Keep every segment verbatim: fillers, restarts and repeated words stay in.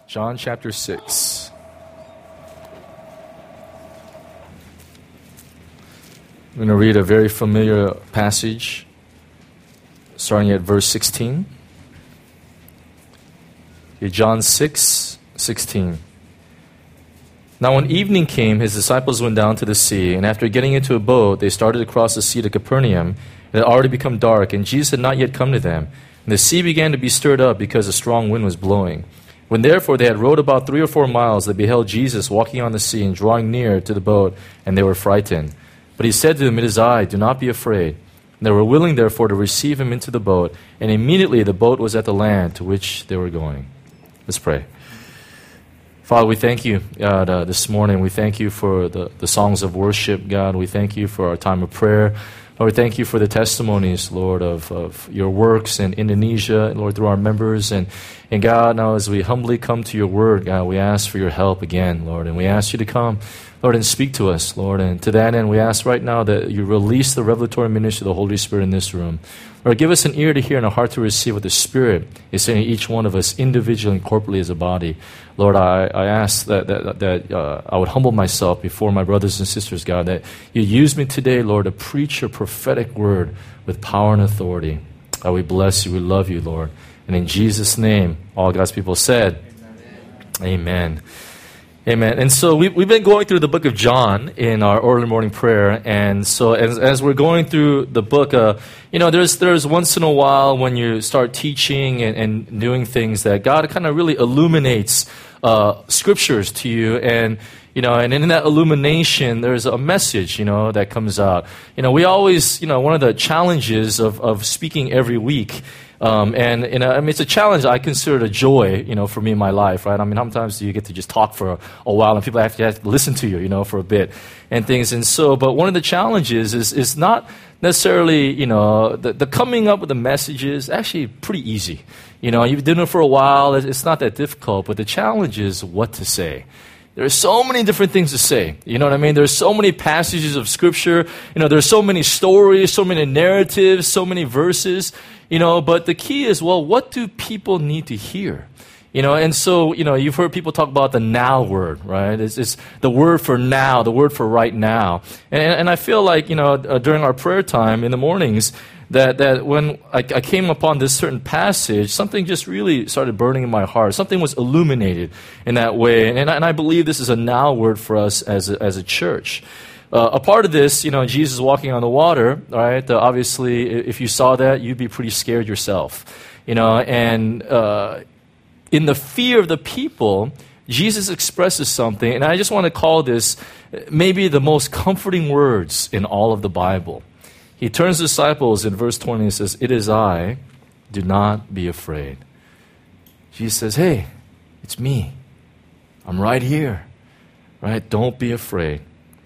John chapter six. I'm going to read a very familiar passage, starting at verse sixteen. John six, sixteen. Now when evening came, his disciples went down to the sea, and after getting into a boat, they started across the sea to Capernaum. It had already become dark, and Jesus had not yet come to them. And the sea began to be stirred up because a strong wind was blowing. When therefore they had rowed about three or four miles, they beheld Jesus walking on the sea and drawing near to the boat, and they were frightened. But he said to them, "It is I, do not be afraid." And they were willing therefore to receive him into the boat, and immediately the boat was at the land to which they were going. Let's pray. Father, we thank you, God, uh, this morning. We thank you for the, the songs of worship, God. We thank you for our time of prayer. Lord, thank you for the testimonies, Lord, of, of your works in Indonesia, Lord, through our members. And, and God, now as we humbly come to your word, God, we ask for your help again, Lord. And we ask you to come, Lord, and speak to us, Lord. And to that end, we ask right now that you release the revelatory ministry of the Holy Spirit in this room. Lord, give us an ear to hear and a heart to receive what the Spirit is saying to each one of us individually and corporately as a body. Lord, I, I ask that, that, that uh, I would humble myself before my brothers and sisters, God, that you use me today, Lord, to preach your prophetic word with power and authority. God, we bless you. We love you, Lord. And in Jesus' name, all God's people said, Amen. Amen. Amen. And so we, we've been going through the book of John in our early morning prayer. And so as, as we're going through the book, uh, you know, there's there's once in a while when you start teaching and, and doing things that God kind of really illuminates uh, scriptures to you. And, you know, and in that illumination, there's a message, you know, that comes out. You know, we always, you know, one of the challenges of, of speaking every week, Um, and, and uh, I mean, it's a challenge I consider it a joy, you know, for me in my life, right? I mean, how many times do you get to just talk for a, a while and people have to, have to listen to you, you know, for a bit and things. And so, but one of the challenges is, is not necessarily, you know, the, the coming up with the message is actually pretty easy. You know, you've done it for a while. It's not that difficult, but the challenge is what to say. There are so many different things to say. You know what I mean? There's so many passages of Scripture. You know, there's so many stories, so many narratives, so many verses. You know, but the key is, well, what do people need to hear? You know, and so, you know, you've heard people talk about the now word, right? It's, it's the word for now, the word for right now. And, and I feel like, you know, uh, during our prayer time in the mornings, that, that when I, I came upon this certain passage, something just really started burning in my heart. Something was illuminated in that way. And I, and I believe this is a now word for us as a, as a church. Uh, a part of this, you know, Jesus walking on the water, right? Uh, obviously, if you saw that, you'd be pretty scared yourself, you know. And uh, in the fear of the people, Jesus expresses something, and I just want to call this maybe the most comforting words in all of the Bible. He turns to the disciples in verse twenty and says, "It is I, do not be afraid." Jesus says, "Hey, it's me. I'm right here, right? Don't be afraid."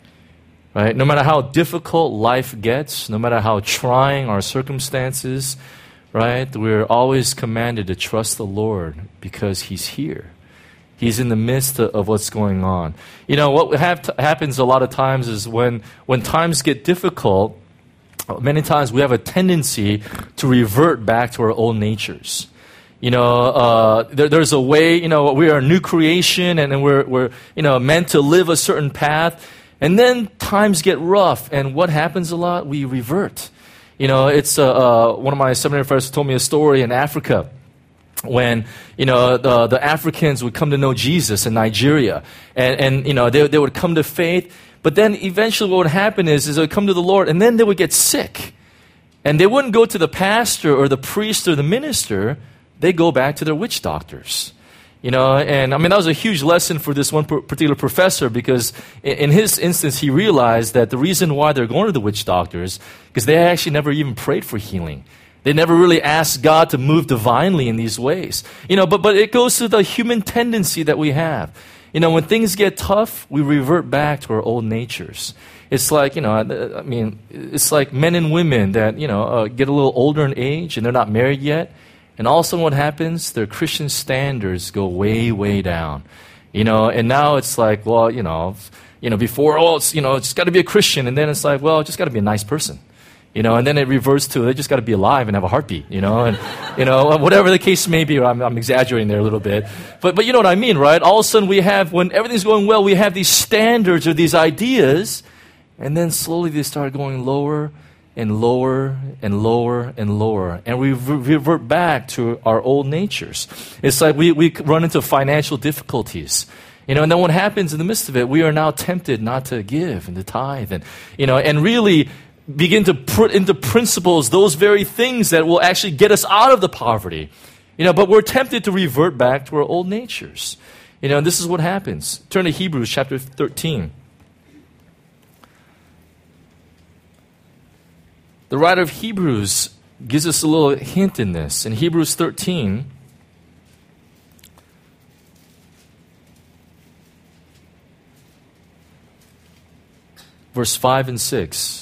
Right? No matter how difficult life gets, no matter how trying our circumstances, right? We're always commanded to trust the Lord because He's here. He's in the midst of, of what's going on. You know, what have to, happens a lot of times is when, when times get difficult, many times we have a tendency to revert back to our old natures. You know, uh, there, there's a way, you know, we are a new creation and, and we're, we're, you know, meant to live a certain path. And then times get rough, and what happens a lot? We revert. You know, it's uh, uh, one of my seminary professors told me a story in Africa when, you know, the, the Africans would come to know Jesus in Nigeria. And, and you know, they, they would come to faith. But then eventually what would happen is, is they would come to the Lord, and then they would get sick. And they wouldn't go to the pastor or the priest or the minister. They go back to their witch doctors. You know, and I mean, that was a huge lesson for this one particular professor because in his instance, he realized that the reason why they're going to the witch doctors because they actually never even prayed for healing. They never really asked God to move divinely in these ways. You know, but, but it goes to the human tendency that we have. You know, when things get tough, we revert back to our old natures. It's like, you know, I mean, it's like men and women that, you know, uh, get a little older in age and they're not married yet. And all of a sudden what happens, their Christian standards go way, way down. You know, and now it's like, well, you know, you know, before, oh, it's, you know, it's got to be a Christian. And then it's like, well, it's just got to be a nice person. You know, and then it reverts to, they just got to be alive and have a heartbeat, you know, and, you know, whatever the case may be, or I'm, I'm exaggerating there a little bit. But, but you know what I mean, right? All of a sudden we have, when everything's going well, we have these standards or these ideas, and then slowly they start going lower and lower and lower and lower. And we re- revert back to our old natures. It's like we, we run into financial difficulties. You know, and then what happens in the midst of it, we are now tempted not to give and to tithe and, you know, and really begin to put into principles those very things that will actually get us out of the poverty. You know, but we're tempted to revert back to our old natures. You know, and this is what happens. Turn to Hebrews chapter thirteen. The writer of Hebrews gives us a little hint in this. In Hebrews thirteen, verse five and six.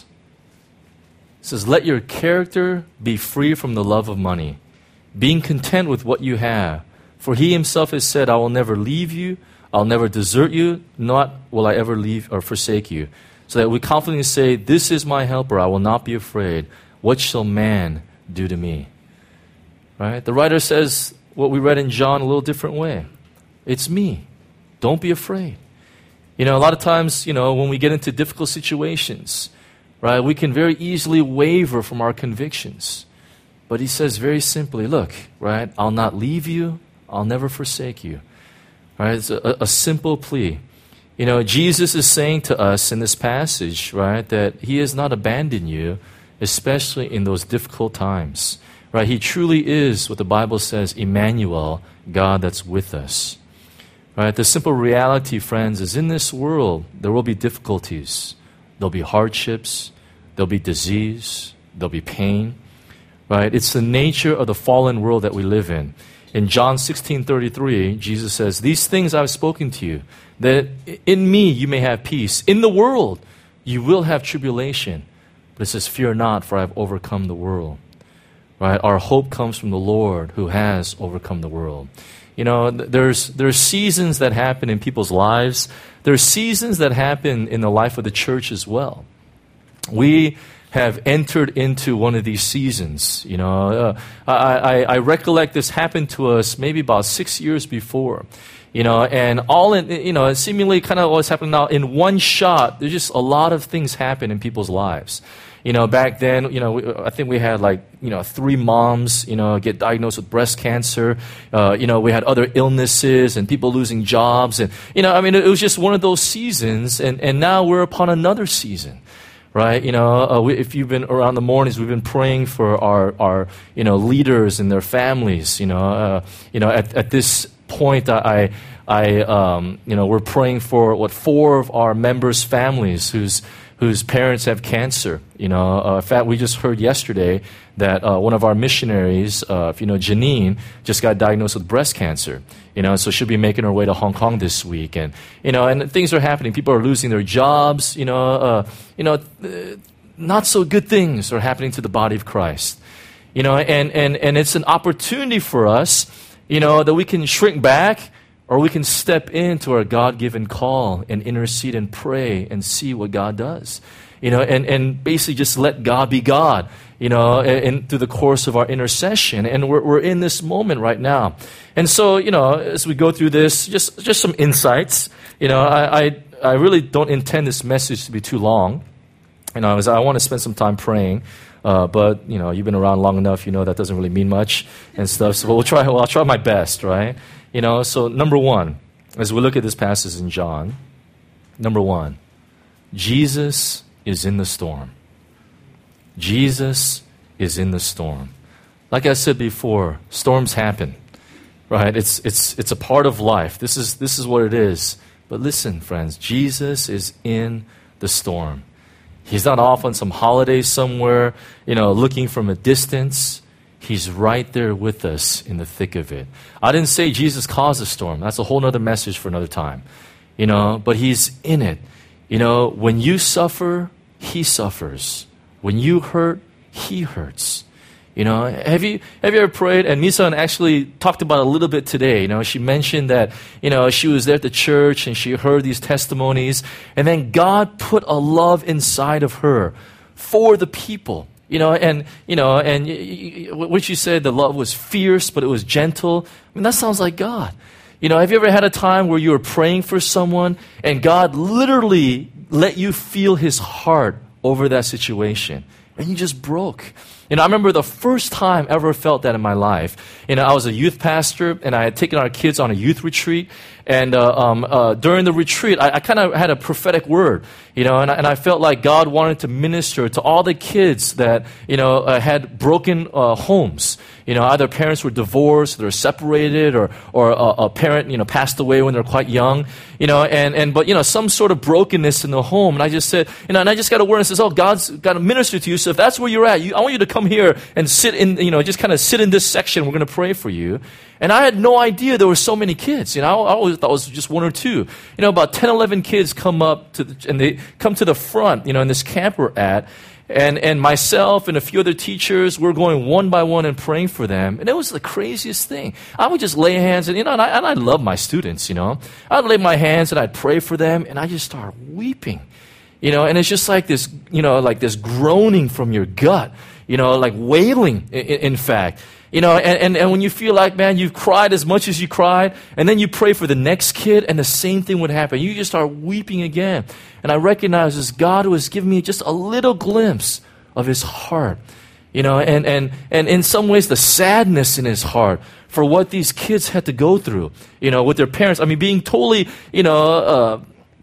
It says, let your character be free from the love of money, being content with what you have. For he himself has said, I will never leave you, I'll never desert you, not will I ever leave or forsake you. So that we confidently say, this is my helper, I will not be afraid. What shall man do to me? Right? The writer says what we read in John a little different way. It's me. Don't be afraid. You know, a lot of times, you know, when we get into difficult situations, right, we can very easily waver from our convictions. But he says very simply, look, right, I'll not leave you, I'll never forsake you. Right? It's a, a simple plea. You know, Jesus is saying to us in this passage, right, that he has not abandoned you, especially in those difficult times. Right? He truly is what the Bible says, Emmanuel, God that's with us. Right? The simple reality, friends, is in this world, there will be difficulties. There'll be hardships, there'll be disease, there'll be pain, right? It's the nature of the fallen world that we live in. In John sixteen thirty-three, Jesus says, these things I've spoken to you, that in me you may have peace. In the world you will have tribulation. But it says, fear not, for I have overcome the world. Right? Our hope comes from the Lord who has overcome the world. You know, there's there's seasons that happen in people's lives. There's seasons that happen in the life of the church as well. We have entered into one of these seasons. You know, uh, I, I, I recollect this happened to us maybe about six years before. You know, and all in, you know, seemingly kind of what's happening now in one shot. There's just a lot of things happen in people's lives. You know, back then, you know, I think we had like, you know, three moms, you know, get diagnosed with breast cancer. Uh, you know, we had other illnesses and people losing jobs. And, you know, I mean, it was just one of those seasons. And, and now we're upon another season, right? You know, uh, we, if you've been around the mornings, we've been praying for our, our you know, leaders and their families. You know, uh, you know, at, at this point, I, I, um, you know, we're praying for what four of our members' families whose whose parents have cancer. You know, uh, in fact, we just heard yesterday that uh, one of our missionaries, uh, you know, Janine, just got diagnosed with breast cancer. You know, so she'll be making her way to Hong Kong this week, and you know, and things are happening. People are losing their jobs. You know, uh, you know, uh, not so good things are happening to the body of Christ. You know, and and and it's an opportunity for us, you know, that we can shrink back. Or we can step into our God-given call and intercede and pray and see what God does. You know, and, and basically just let God be God, you know, and, and through the course of our intercession. And we're, we're in this moment right now. And so, you know, as we go through this, just, just some insights. You know, I, I, I really don't intend this message to be too long. You know, I want to spend some time praying. Uh, but, you know, you've been around long enough, you know that doesn't really mean much and stuff. So we'll try, well, I'll try my best, right? You know, so number one, as we look at this passage in John, number one, Jesus is in the storm. Jesus is in the storm. Like I said before, storms happen, right? It's it's it's a part of life. This is this is what it is. But listen, friends, Jesus is in the storm. He's not off on some holiday somewhere, you know, looking from a distance. He's right there with us in the thick of it. I didn't say Jesus caused a storm. That's a whole other message for another time. You know, but he's in it. You know, when you suffer, he suffers. When you hurt, he hurts. You know, have you have you ever prayed? And Misan actually talked about it a little bit today. You know, she mentioned that, you know, she was there at the church and she heard these testimonies. And then God put a love inside of her for the people. You know, and, you know, and y- y- what you said, the love was fierce, but it was gentle. I mean, that sounds like God. You know, have you ever had a time where you were praying for someone and God literally let you feel his heart over that situation and you just broke? You know, I remember the first time I ever felt that in my life. You know, I was a youth pastor and I had taken our kids on a youth retreat. And uh, um, uh, during the retreat, I, I kind of had a prophetic word, you know, and I, and I felt like God wanted to minister to all the kids that, you know, uh, had broken uh, homes. You know, either parents were divorced, they were separated, or or a, a parent, you know, passed away when they were quite young. You know, and, and but, you know, some sort of brokenness in the home. And I just said, you know, and I just got a word and says, oh, God's got to minister to you. So if that's where you're at, you, I want you to come here and sit in, you know, just kind of sit in this section. We're going to pray for you. And I had no idea there were so many kids. You know, I always thought it was just one or two. You know, about ten, eleven kids come up to the, and they come to the front, you know, in this camp we're at. And and myself and a few other teachers, we're going one by one and praying for them. And it was the craziest thing. I would just lay hands, and you know, and I, and I love my students, you know. I'd lay my hands and I'd pray for them, and I just start weeping. You know, and it's just like this, you know, like this groaning from your gut, you know, like wailing, in, in fact. You know, and, and, and when you feel like, man, you've cried as much as you cried, and then you pray for the next kid, and the same thing would happen. You just start weeping again. And I recognize this God who has given me just a little glimpse of his heart. You know, and, and, and in some ways, the sadness in his heart for what these kids had to go through, you know, with their parents. I mean, being totally, you know, uh,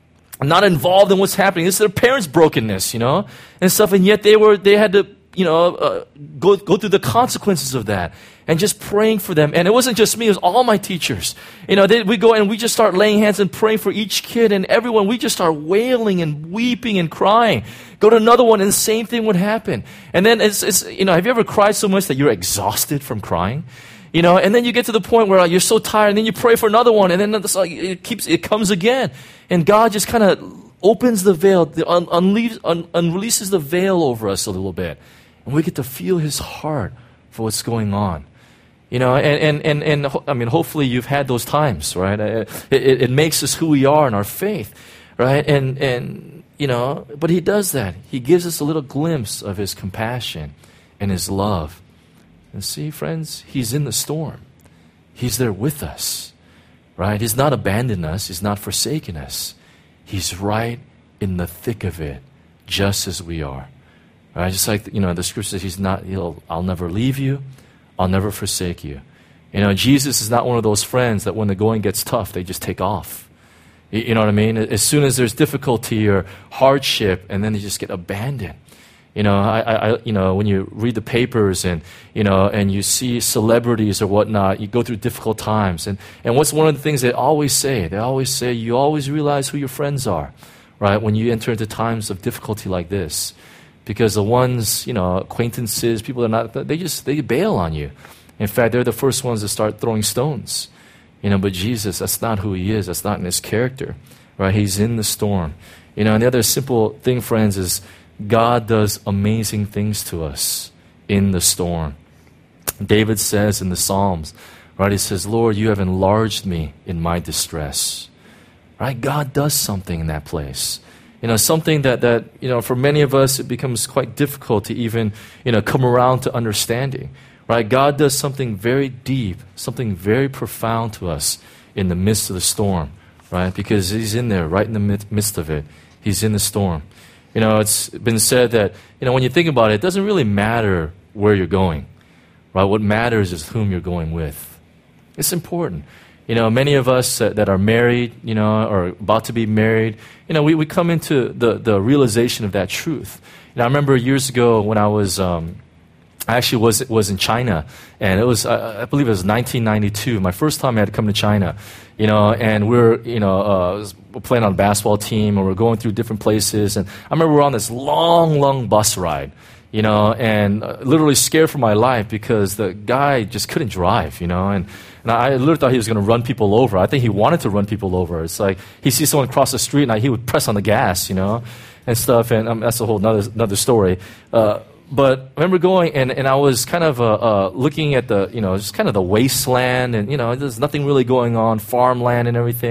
not involved in what's happening. It's their parents' brokenness, you know, and stuff, and yet they were, they had to, you know, uh, go go through the consequences of that, and just praying for them. And it wasn't just me; it was all my teachers. You know, they, we go and we just start laying hands and praying for each kid and everyone. We just start wailing and weeping and crying. Go to another one, and the same thing would happen. And then it's, it's you know, have you ever cried so much that you're exhausted from crying? You know, and then you get to the point where you're so tired, and then you pray for another one, and then it's like it keeps it comes again, and God just kind of opens the veil, un, unleaves, un, unreleases the veil over us a little bit. And we get to feel his heart for what's going on. You know, and, and, and, and I mean, hopefully you've had those times, right? It, it, it makes us who we are in our faith, right? And, and, you know, but he does that. He gives us a little glimpse of his compassion and his love. And see, friends, he's in the storm. He's there with us, right? He's not abandoned us. He's not forsaken us. He's right in the thick of it, just as we are. Right? Just like, you know, the scripture says, he's not, he'll, I'll never leave you. I'll never forsake you. You know, Jesus is not one of those friends that when the going gets tough, they just take off. You, you know what I mean? As soon as there's difficulty or hardship, and then they just get abandoned. You know, I, I, you know, when you read the papers and, you know, and you see celebrities or whatnot, you go through difficult times. And, and what's one of the things they always say? They always say, you always realize who your friends are, right? When you enter into times of difficulty like this. Because the ones, you know, acquaintances, people that are not, they just, they bail on you. In fact, they're the first ones to start throwing stones. You know, but Jesus, that's not who he is. That's not in his character, right? He's in the storm. You know, and the other simple thing, friends, is God does amazing things to us in the storm. David says in the Psalms, right, he says, Lord, you have enlarged me in my distress. Right? God does something in that place. You know, something that, that, you know, for many of us, it becomes quite difficult to even, you know, come around to understanding. Right? God does something very deep, something very profound to us in the midst of the storm. Right? Because he's in there, right in the midst of it. He's in the storm. You know, it's been said that, you know, when you think about it, it doesn't really matter where you're going. Right? What matters is whom you're going with. It's important. You know, many of us that, that are married, you know, or about to be married, you know, we, we come into the, the realization of that truth. You know, I remember years ago when I was, um, I actually was was in China, and it was, uh, I believe it was nineteen ninety-two, my first time I had to come to China, you know, and we we're, you know, uh, we're playing on a basketball team, and we're going through different places, and I remember we were on this long, long bus ride, you know, and uh, literally scared for my life because the guy just couldn't drive, you know, and And I literally thought he was going to run people over. I think he wanted to run people over. It's like he sees someone cross the street, and I, he would press on the gas, you know, and stuff. And um, that's a whole another, another story. Uh, but I remember going, and, and I was kind of uh, uh, looking at the, you know, just kind of the wasteland, and, you know, there's nothing really going on, farmland and everything.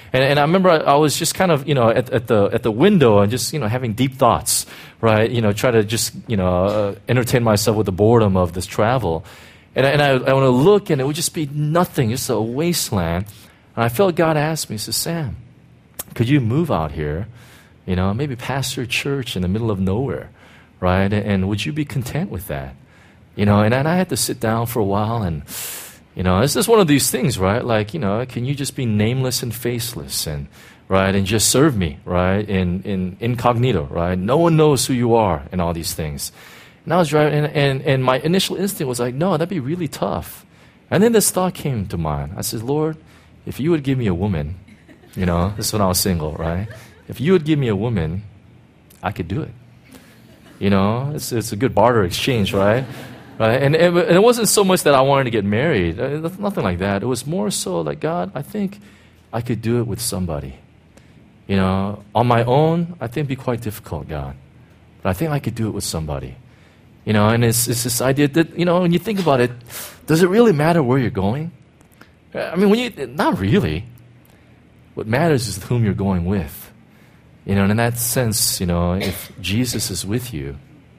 And, and I remember I, I was just kind of, you know, at, at the at the window and just, you know, having deep thoughts, right? You know, try to just, you know, uh, entertain myself with the boredom of this travel. And, and I, I want to look, and it would just be nothing, just a wasteland. And I felt God ask me, he says, Sam, could you move out here, you know, maybe pastor a church in the middle of nowhere, right? And, and would you be content with that? You know, and, and I had to sit down for a while, and, you know, it's just one of these things, right? Like, you know, can you just be nameless and faceless and, right, and just serve me, right, in, in incognito, right? No one knows who you are and all these things. And I was driving, and, and, and my initial instinct was like, no, that'd be really tough. And then this thought came to mind. I said, Lord, if you would give me a woman, you know, this is when I was single, right? If you would give me a woman, I could do it. You know, it's, it's a good barter exchange, right? Right? And, and it wasn't so much that I wanted to get married. Nothing like that. It was more so like, God, I think I could do it with somebody. You know, on my own, I think it'd be quite difficult, God. But I think I could do it with somebody. You know, and it's, it's this idea that, you know, when you think about it, does it really matter where you're going? I mean, when you, not really. What matters is whom you're going with. You know, and in that sense, you know, if Jesus is with you,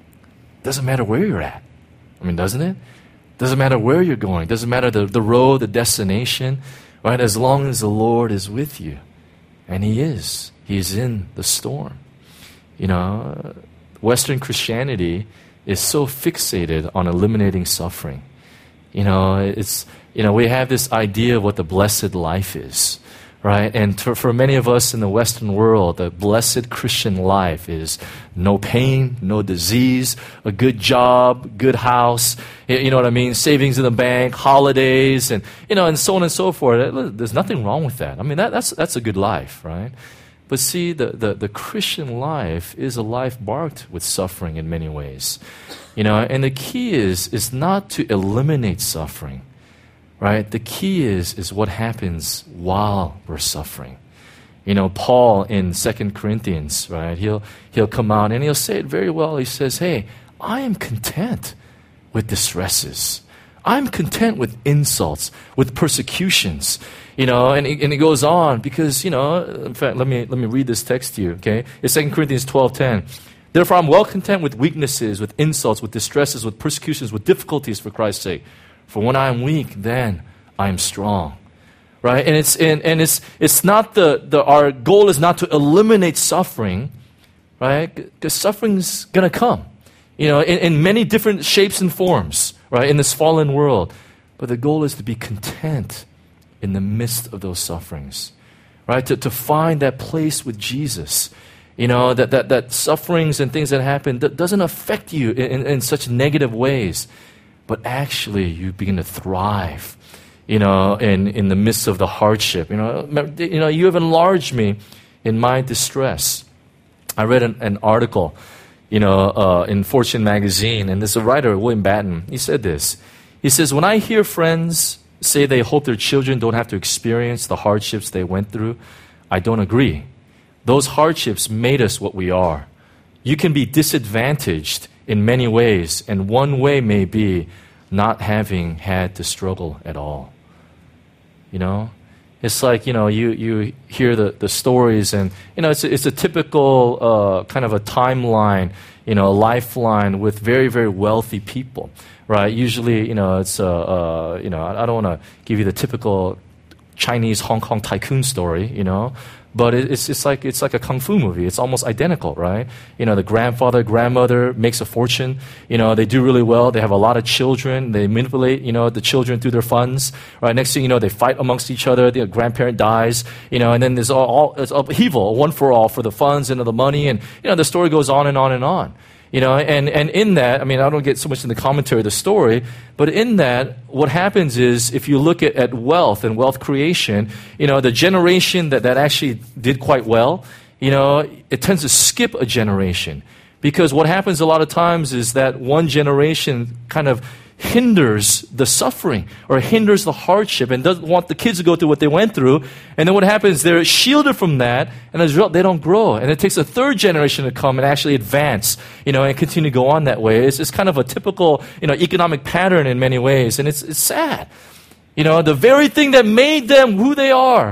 it doesn't matter where you're at. I mean, doesn't it? Doesn't matter where you're going. Doesn't matter the, the road, the destination, right? As long as the Lord is with you. And He is. He is in the storm. You know, Western Christianity is so fixated on eliminating suffering. You know, it's, you know, we have this idea of what the blessed life is, right? And for, for many of us in the Western world, the blessed Christian life is no pain, no disease, a good job, good house, you know what I mean, savings in the bank, holidays, and, you know, and so on and so forth. There's nothing wrong with that. I mean, that, that's, that's a good life, right? But see, the, the, the Christian life is a life marked with suffering in many ways. You know, and the key is, is not to eliminate suffering, right? The key is, is what happens while we're suffering. You know, Paul in Second Corinthians, right, he'll, he'll come out and he'll say it very well. He says, hey, I am content with distresses. I'm content with insults, with persecutions. You know, and it, and it goes on because, you know, in fact, let me, let me read this text to you, okay? It's Second Corinthians twelve ten. Therefore, I'm well content with weaknesses, with insults, with distresses, with persecutions, with difficulties for Christ's sake. For when I am weak, then I am strong. Right? And it's and, and it's it's not the, the our goal is not to eliminate suffering, right? Because suffering's gonna come. You know, in, in many different shapes and forms, right, in this fallen world. But the goal is to be content in the midst of those sufferings. Right? To to find that place with Jesus. You know, that, that, that sufferings and things that happen that doesn't affect you in, in such negative ways. But actually, you begin to thrive, you know, in, in the midst of the hardship. You know, you know, you have enlarged me in my distress. I read an, an article, you know, uh, in Fortune magazine, and there's a writer, William Batten. He said this. He says, when I hear friends say they hope their children don't have to experience the hardships they went through, I don't agree. Those hardships made us what we are. You can be disadvantaged in many ways, and one way may be not having had to struggle at all. You know? It's like, you know, you, you hear the, the stories, and, you know, it's a, it's a typical uh, kind of a timeline, you know, a lifeline with very, very wealthy people, right? Usually, you know, it's, uh, uh, you know, I, I don't want to give you the typical Chinese Hong Kong tycoon story, you know, but it's it's like it's like a kung fu movie. It's almost identical, right? You know, the grandfather, grandmother makes a fortune. You know, they do really well. They have a lot of children. They manipulate, you know, the children through their funds. Right. Next thing you know, they fight amongst each other. The grandparent dies. You know, and then there's all, all it's upheaval, one for all for the funds and the money, and you know, the story goes on and on and on. You know, and, and in that, I mean, I don't get so much in the commentary of the story, but in that, what happens is, if you look at, at wealth and wealth creation, you know, the generation that, that actually did quite well, you know, it tends to skip a generation. Because what happens a lot of times is that one generation kind of hinders the suffering or hinders the hardship and doesn't want the kids to go through what they went through. And then what happens, they're shielded from that, and as a result, they don't grow. And it takes a third generation to come and actually advance, you know, and continue to go on that way. It's, it's kind of a typical, you know, economic pattern in many ways, and it's, it's sad. You know, the very thing that made them who they are,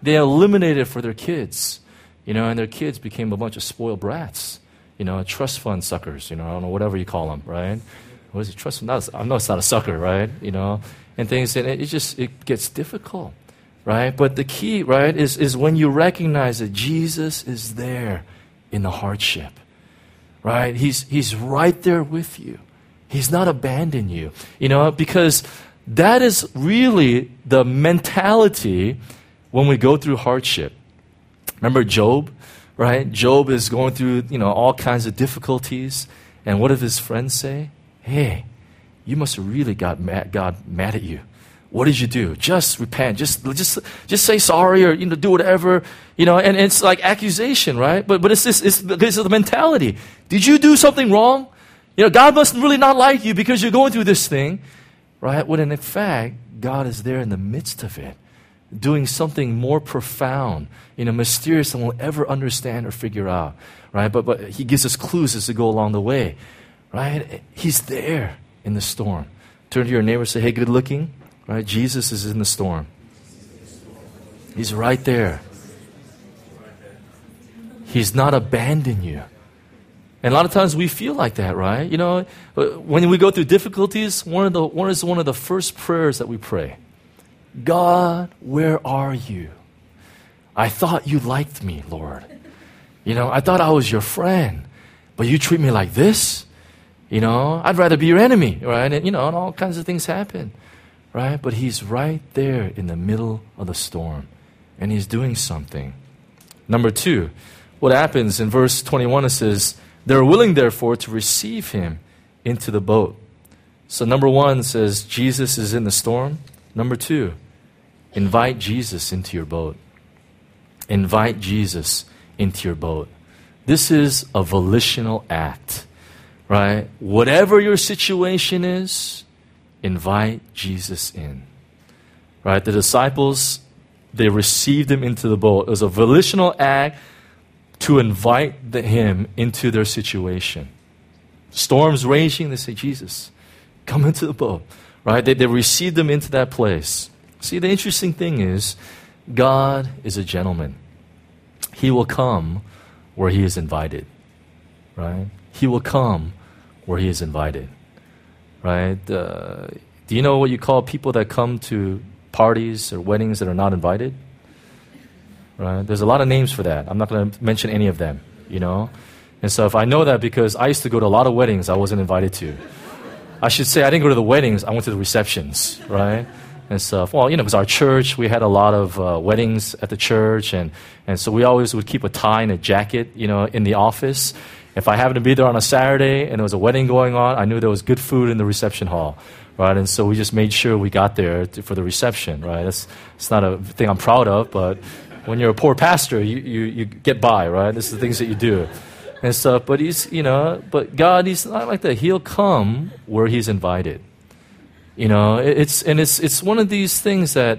they eliminated it for their kids, you know, and their kids became a bunch of spoiled brats, you know, trust fund suckers, you know, I don't know, whatever you call them, right? What is it? Trust fund? Not, I know it's not a sucker, right? You know, and things, and it, it just, it gets difficult, right? But the key, right, is, is when you recognize that Jesus is there in the hardship, right? He's, he's right there with you. He's not abandoned you, you know, because that is really the mentality when we go through hardship. Remember Job, right? Job is going through, you know, all kinds of difficulties. And what did his friends say? Hey, you must have really got mad, God mad at you. What did you do? Just repent. Just, just, just say sorry, or, you know, do whatever, you know, and, and it's like accusation, right? But, but it's this, it's because of the mentality. Did you do something wrong? You know, God must really not like you because you're going through this thing, right? When in fact, God is there in the midst of it, doing something more profound, you know, mysterious than we'll ever understand or figure out, right? But, but He gives us clues as to go along the way, right? He's there in the storm. Turn to your neighbor and say, hey, good looking, right? Jesus is in the storm. He's right there. He's not abandoned you. And a lot of times we feel like that, right? You know, when we go through difficulties, one of the one is one of the first prayers that we pray. God, where are you? I thought you liked me, Lord. You know, I thought I was your friend, but you treat me like this. You know, I'd rather be your enemy, right? And, you know, and all kinds of things happen, right? But He's right there in the middle of the storm, and He's doing something. Number two, what happens in verse twenty-one, it says, they're willing, therefore, to receive Him into the boat. So number one says, Jesus is in the storm. Number two, invite Jesus into your boat. Invite Jesus into your boat. This is a volitional act, right? Whatever your situation is, invite Jesus in, right? The disciples, they received Him into the boat. It was a volitional act to invite the, Him into their situation. Storms raging, they say, Jesus, come into the boat, right? They, they received Him into that place. See, the interesting thing is, God is a gentleman. He will come where He is invited, right? He will come where He is invited, right? Uh, do you know what you call people that come to parties or weddings that are not invited? Right? There's a lot of names for that. I'm not going to mention any of them, you know? And so if I know that because I used to go to a lot of weddings I wasn't invited to. I should say I didn't go to the weddings, I went to the receptions, right? And stuff. Well, you know, because our church, we had a lot of uh, weddings at the church, and, and so we always would keep a tie and a jacket, you know, in the office. If I happened to be there on a Saturday and there was a wedding going on, I knew there was good food in the reception hall, right? And so we just made sure we got there to, for the reception, right? That's, it's not a thing I'm proud of, but when you're a poor pastor, you, you, you get by, right? This is the things that you do and stuff. But He's, you know, but God, He's not like that. He'll come where He's invited. You know, it's, and it's, it's one of these things that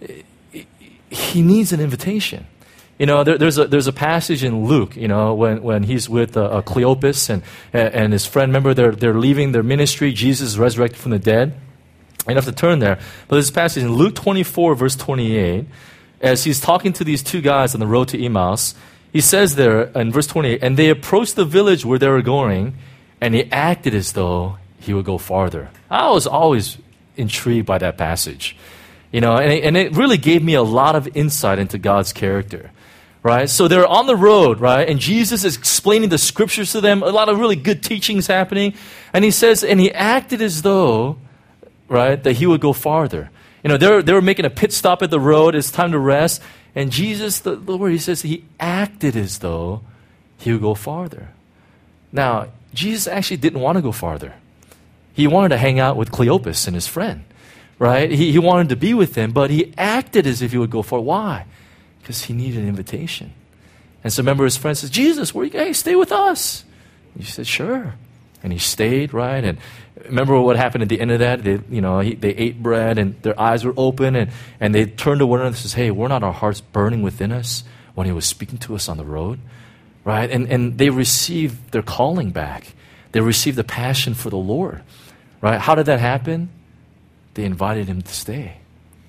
He needs an invitation. You know, there, there's a, there's a passage in Luke, you know, when, when he's with uh, uh, Cleopas and, and his friend, remember they're, they're leaving their ministry. Jesus is resurrected from the dead. You have to turn there. But there's a passage in Luke twenty-four, verse twenty-eight. As he's talking to these two guys on the road to Emmaus, he says there in verse twenty-eight, and they approached the village where they were going, and He acted as though He would go farther. I was always intrigued by that passage, you know, and it, and it really gave me a lot of insight into God's character, right? So they're on the road, right, and Jesus is explaining the scriptures to them, a lot of really good teachings happening, and He says, and He acted as though, right, that He would go farther. You know, they were, they were making a pit stop at the road. It's time to rest. And Jesus, the Lord, He says He acted as though He would go farther. Now, Jesus actually didn't want to go farther. He wanted to hang out with Cleopas and his friend, right? He, he wanted to be with them, but He acted as if He would go farther. Why? Because He needed an invitation. And so remember, his friend says, Jesus, where are you going? Hey, stay with us. And He said, sure. And He stayed, right? And remember what happened at the end of that? They, you know, he, they ate bread and their eyes were open, and, and they turned to one another and says, hey, were not our hearts burning within us when He was speaking to us on the road? Right? And, and they received their calling back. They received the passion for the Lord. Right? How did that happen? They invited Him to stay.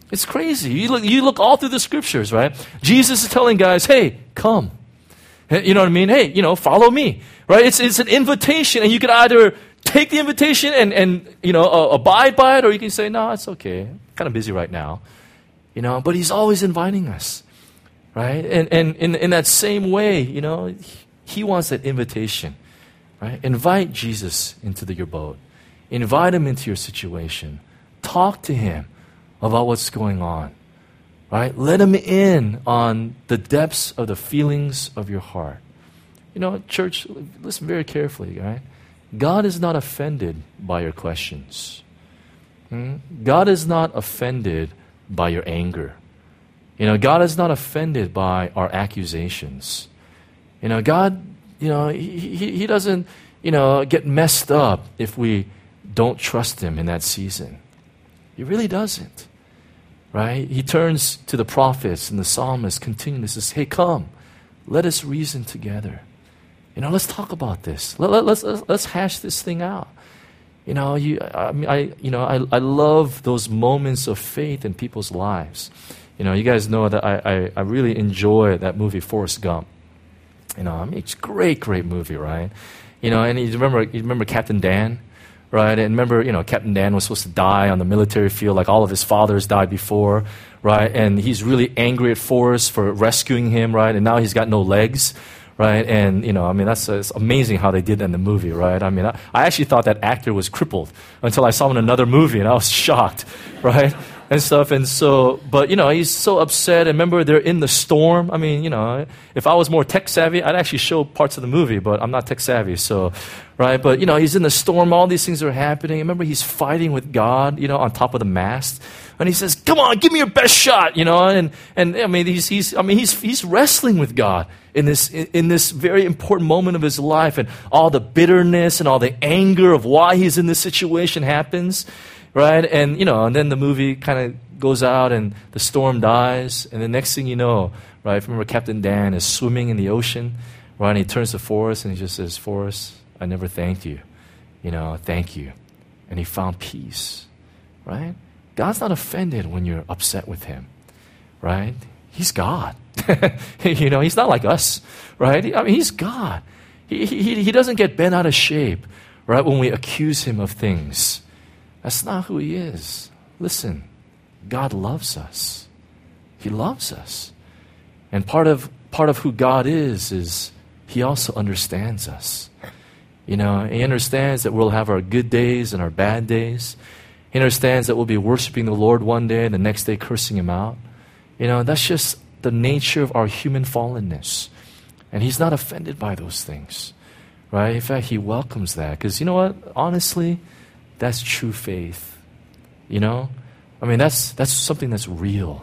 It's crazy. You look, you look all through the scriptures, right? Jesus is telling guys, hey, come. You know what I mean? Hey, you know, follow me, right? It's, it's an invitation, and you can either take the invitation and, and you know, uh, abide by it, or you can say, no, it's okay. I'm kind of busy right now. You know, but he's always inviting us, right? And, and in, in that same way, you know, he wants that invitation, right? Invite Jesus into the, your boat. Invite him into your situation. Talk to him about what's going on, right? Let him in on the depths of the feelings of your heart. You know, church, listen very carefully, right? God is not offended by your questions. Hmm? God is not offended by your anger. You know, God is not offended by our accusations. You know, God, you know, he, he, he doesn't, you know, get messed up if we don't trust him in that season. He really doesn't. Right? He turns to the prophets and the psalmists, continuing to say, hey, come, let us reason together. You know, let's talk about this. Let, let, let's, let's let's hash this thing out. You know, you I mean, I you know, I I love those moments of faith in people's lives. You know, you guys know that I I, I really enjoy that movie Forrest Gump. You know, I mean, it's a great, great movie, right? You know, and you remember you remember Captain Dan? Right, and remember, you know, Captain Dan was supposed to die on the military field, like all of his fathers died before, right? And he's really angry at Forrest for rescuing him, right? And now he's got no legs, right? And, you know, I mean, that's uh, it's amazing how they did that in the movie, right? I mean, I, I actually thought that actor was crippled until I saw him in another movie, and I was shocked, right? And stuff, and so, but, you know, he's so upset, and remember, they're in the storm. I mean, you know, if I was more tech savvy, I'd actually show parts of the movie, but I'm not tech savvy, so, right? But, you know, he's in the storm, all these things are happening. Remember, he's fighting with God, you know, on top of the mast, and he says, come on, give me your best shot, you know, and, and I mean, he's, he's, I mean, he's, he's wrestling with God in this, in, in this very important moment of his life, and all the bitterness and all the anger of why he's in this situation happens. Right? And, you know, and then the movie kind of goes out and the storm dies. And the next thing you know, right, remember Captain Dan is swimming in the ocean, right? And he turns to Forrest and he just says, Forrest, I never thanked you. You know, thank you. And he found peace, right? God's not offended when you're upset with him, right? He's God. You know, he's not like us, right? I mean, he's God. He, he, he doesn't get bent out of shape, right, when we accuse him of things. That's not who he is. Listen, God loves us. He loves us. And part of part of who God is is he also understands us. You know, he understands that we'll have our good days and our bad days. He understands that we'll be worshiping the Lord one day and the next day cursing him out. You know, that's just the nature of our human fallenness. And he's not offended by those things. Right? In fact, he welcomes that. Because you know what? Honestly, that's true faith. You know? I mean, that's that's something that's real.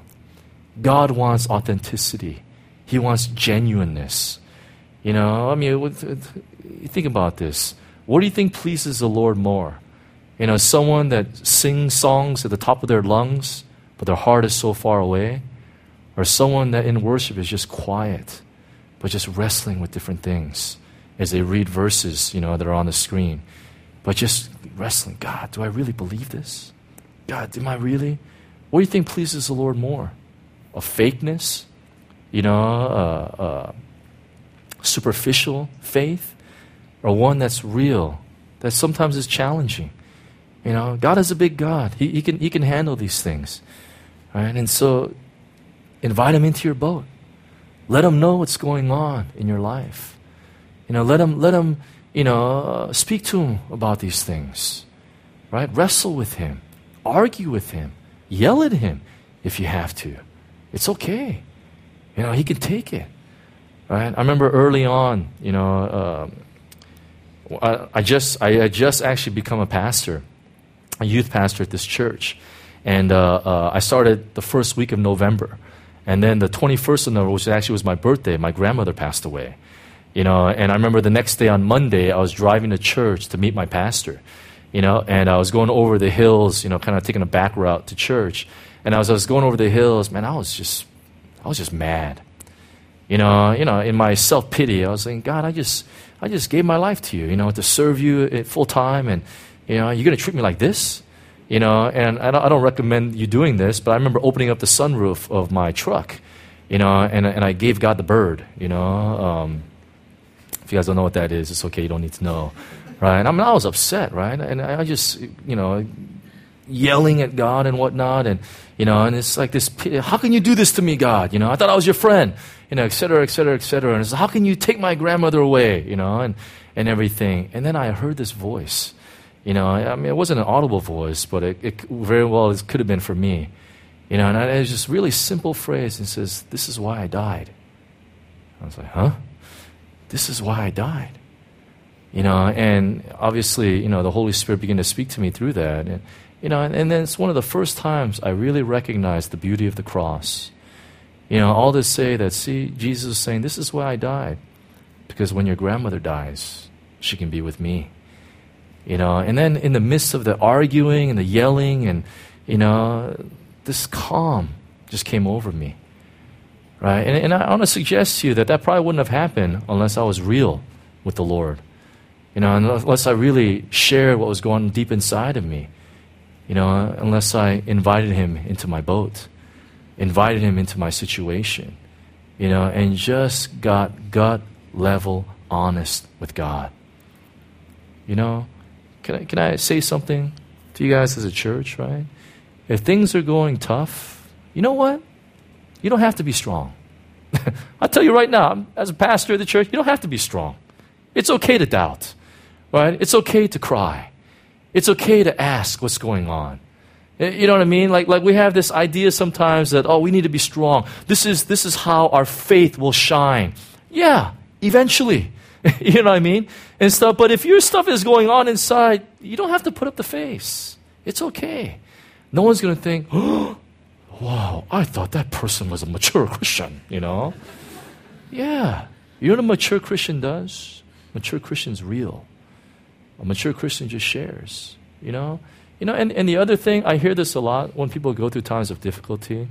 God wants authenticity. He wants genuineness. You know, I mean, you think about this. What do you think pleases the Lord more? You know, someone that sings songs at the top of their lungs, but their heart is so far away? Or someone that in worship is just quiet, but just wrestling with different things as they read verses, you know, that are on the screen. But just wrestling, God, do I really believe this? God, am I really? What do you think pleases the Lord more? A fakeness? You know, uh, uh, superficial faith? Or one that's real, that sometimes is challenging? You know, God is a big God. He, he can, he can handle these things. Right? And so, invite him into your boat. Let him know what's going on in your life. You know, let him, let him, you know, uh, speak to him about these things, right? Wrestle with him, argue with him, yell at him if you have to. It's okay. You know, he can take it, right? I remember early on, you know, uh, I, I just, I had just actually become a pastor, a youth pastor at this church, and uh, uh, I started the first week of November, and then the twenty-first of November, which actually was my birthday, my grandmother passed away. You know, and I remember the next day on Monday, I was driving to church to meet my pastor, you know, and I was going over the hills, you know, kind of taking a back route to church. And as I was going over the hills, man, I was just, I was just mad. You know, you know, in my self-pity, I was saying, God, I just, I just gave my life to you, you know, to serve you full time, and, you know, you're going to treat me like this? You know, and I don't, I don't recommend you doing this, but I remember opening up the sunroof of my truck, you know, and, and I gave God the bird, you know. Um, if you guys don't know what that is, it's okay, you don't need to know, right? And I mean, I was upset, right? And I just, you know, yelling at God and whatnot, and, you know, and it's like this, how can you do this to me, God? You know, I thought I was your friend, you know, et cetera, et cetera, et cetera. And it's, how can you take my grandmother away, you know, and, and everything. And then I heard this voice. You know, I mean, it wasn't an audible voice, but it, it very well it could have been for me. You know, and it was just really simple phrase. And it says, "This is why I died." I was like, "Huh? This is why I died." You know, and obviously, you know, the Holy Spirit began to speak to me through that. And, you know, and, and then it's one of the first times I really recognized the beauty of the cross. You know, all to say that, see, Jesus is saying, "This is why I died, because when your grandmother dies, she can be with me." You know, and then in the midst of the arguing and the yelling and, you know, this calm just came over me, right? And, and I want to suggest to you that that probably wouldn't have happened unless I was real with the Lord, you know, unless I really shared what was going on deep inside of me, you know, unless I invited Him into my boat, invited Him into my situation, you know, and just got gut level honest with God, you know. Can I, can I say something to you guys as a church, right? If things are going tough, you know what? You don't have to be strong. I'll tell you right now, as a pastor of the church, you don't have to be strong. It's okay to doubt, right? It's okay to cry. It's okay to ask what's going on. You know what I mean? Like, like we have this idea sometimes that, oh, we need to be strong. This is, this is how our faith will shine. Yeah, eventually. You know what I mean? And stuff. But if your stuff is going on inside, you don't have to put up the face. It's okay. No one's going to think, oh, wow, I thought that person was a mature Christian, you know? Yeah. You know what a mature Christian does? A mature Christian's real. A mature Christian just shares, you know? You know, and, and the other thing, I hear this a lot when people go through times of difficulty.